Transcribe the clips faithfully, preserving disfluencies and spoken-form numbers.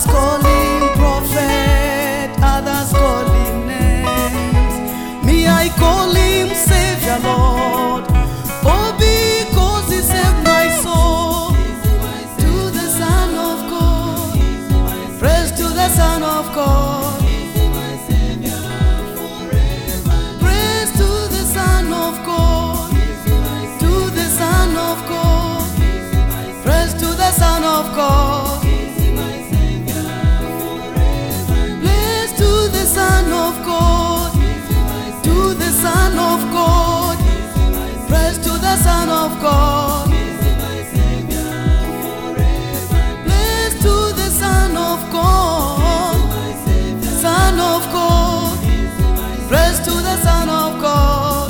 Others call him prophet, others call him names. Me, I call him Savior, Lord. Oh, because he saved my soul. To the Son of God, praise to the Son of God. Praise to the Son of God, to the Son of God. Praise to the Son of God. Praise to the Son of God, to the Son of God. Praise to the Son of God. Praise to the Son of God, Son of God. Praise to the Son of God.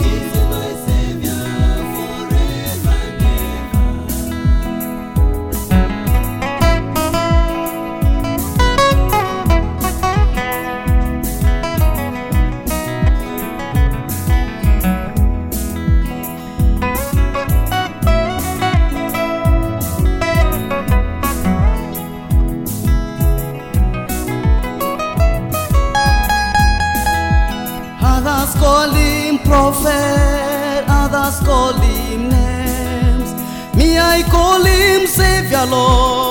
Others call him prophet, others call him names. Me, I call him Savior, Lord.